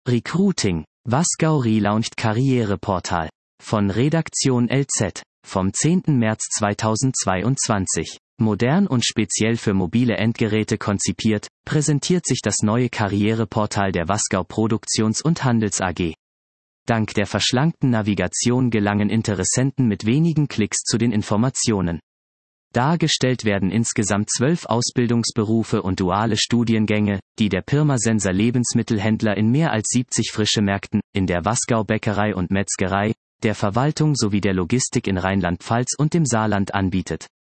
Recruiting. Wasgau relaunched Karriereportal. Von Redaktion LZ. Vom 10. März 2022. Modern und speziell für mobile Endgeräte konzipiert, präsentiert sich das neue Karriereportal der Wasgau Produktions- und Handels AG. Dank der verschlankten Navigation gelangen Interessenten mit wenigen Klicks zu den Informationen. Dargestellt werden insgesamt 12 Ausbildungsberufe und duale Studiengänge, die der Pirmasens Lebensmittelhändler in mehr als 70 frische Märkten, in der Wasgau Bäckerei und Metzgerei, der Verwaltung sowie der Logistik in Rheinland-Pfalz und dem Saarland anbietet.